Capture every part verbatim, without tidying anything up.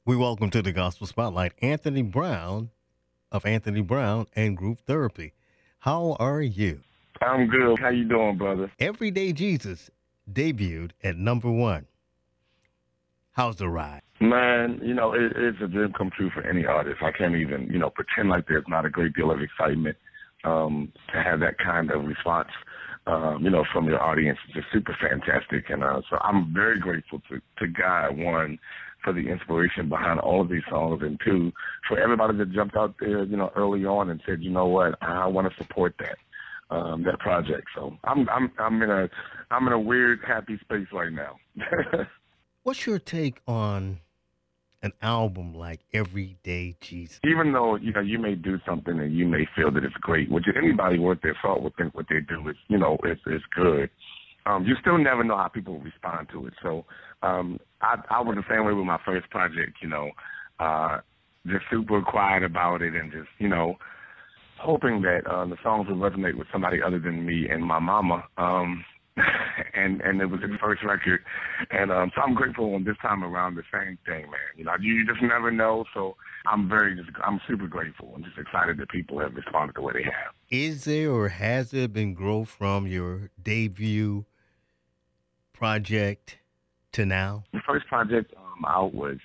We welcome to the Gospel Spotlight Anthony Brown of Anthony Brown and Group Therapy. How are you? I'm good. How you doing, brother? Everyday Jesus debuted at number one. How's the ride? Man, you know, it, it's a dream come true for any artist. I can't even, you know, pretend like there's not a great deal of excitement um, to have that kind of response, um, you know, from your audience. It's just super fantastic. And uh, so I'm very grateful to, to God, one, for the inspiration behind all of these songs, and two, for everybody that jumped out there, you know, early on and said, you know what, I want to support that. Um, that project. So I'm I'm I'm in a I'm in a weird happy space right now. What's your take on an album like Everyday Jesus? Even though, you know, you may do something and you may feel that it's great, which anybody worth their salt would think what they do is, you know, is is good. Um, you still never know how people respond to it. So um, I, I was the same way with my first project, you know, uh, just super quiet about it and just, you know, hoping that uh, the songs would resonate with somebody other than me and my mama. Um, and and it was his first record. And um, so I'm grateful on this time around the same thing, man. You know, you just never know. So I'm very, just, I'm super grateful and just excited that people have responded the way they have. Is there or has there been growth from your debut project to now? The first project um, out was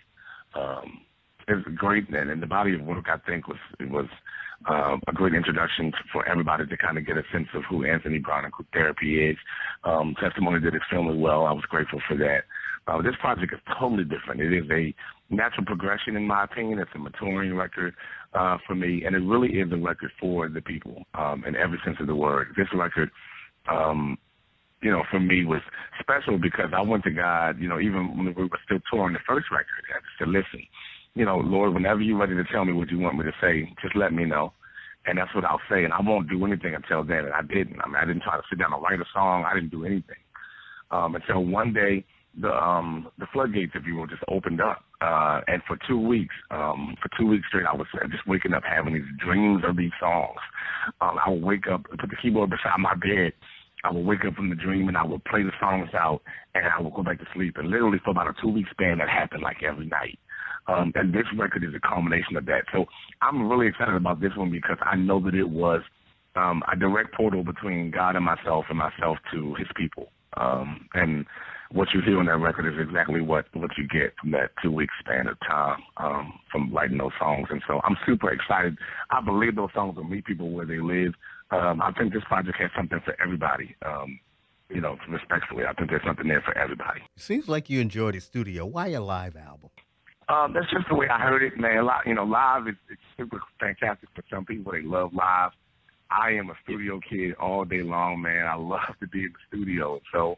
um, it was great, and, and the body of work I think was it was um, a great introduction for everybody to kind of get a sense of who Anthony Brown and Group Therapy is. Um, Testimony did extremely well. I was grateful for that. Uh, this project is totally different. It is a natural progression, in my opinion. It's a maturing record uh, for me, and it really is a record for the people um, in every sense of the word. This record. Um, you know, for me was special because I went to God, you know, even when we were still touring the first record, I just said, listen, you know, Lord, whenever you're ready to tell me what you want me to say, just let me know. And that's what I'll say. And I won't do anything until then. And I didn't. I mean, I didn't try to sit down and write a song. I didn't do anything. Um, until one day, the um, the floodgates, if you will, just opened up. Uh, and for two weeks, um, for two weeks straight, I was just waking up having these dreams of these songs. Um, I would wake up, put the keyboard beside my bed. I would wake up from the dream and I would play the songs out and I would go back to sleep. And literally for about a two-week span, that happened like every night. Um, and this record is a culmination of that. So I'm really excited about this one because I know that it was um, a direct portal between God and myself and myself to his people. Um, and what you hear on that record is exactly what, what you get from that two-week span of time um, from writing those songs. And so I'm super excited. I believe those songs will meet people where they live. Um, I think this project has something for everybody. Um, you know, respectfully, I think there's something there for everybody. Seems like you enjoy the studio. Why a live album? Um, that's just the way I heard it, man. A lot, you know, live is it's super fantastic for some people. They love live. I am a studio kid all day long, man. I love to be in the studio. So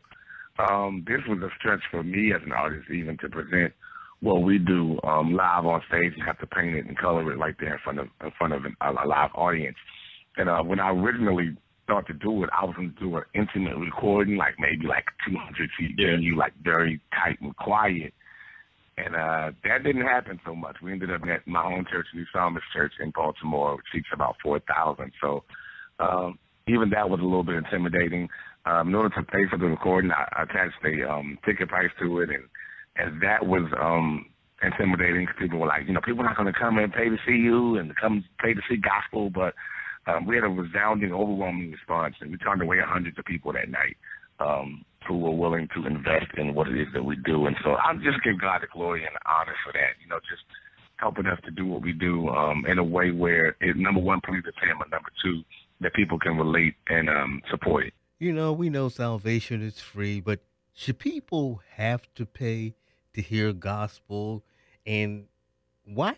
um, this was a stretch for me as an artist, even to present what we do um, live on stage and have to paint it and color it right there in front of in front of a, a live audience. And uh, when I originally thought to do it, I was going to do an intimate recording, like maybe like two hundred feet venue, like very tight and quiet. And uh, that didn't happen so much. We ended up at my own church, New Psalmist Church in Baltimore, which seats about four thousand. So um, even that was a little bit intimidating. Um, in order to pay for the recording, I attached a um, ticket price to it, and, and that was um, intimidating because people were like, you know, people are not going to come and pay to see you and come pay to see gospel, but um, we had a resounding, overwhelming response, and we turned away hundreds of people that night. Um, who were willing to invest in what it is that we do. And so I just give God the glory and the honor for that, you know, just helping us to do what we do um, in a way where it, number one, pleases him, and number two, that people can relate and um, support it. You know, we know salvation is free, but should people have to pay to hear gospel? And why,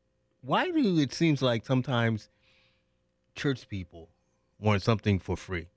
why do it seems like sometimes church people want something for free?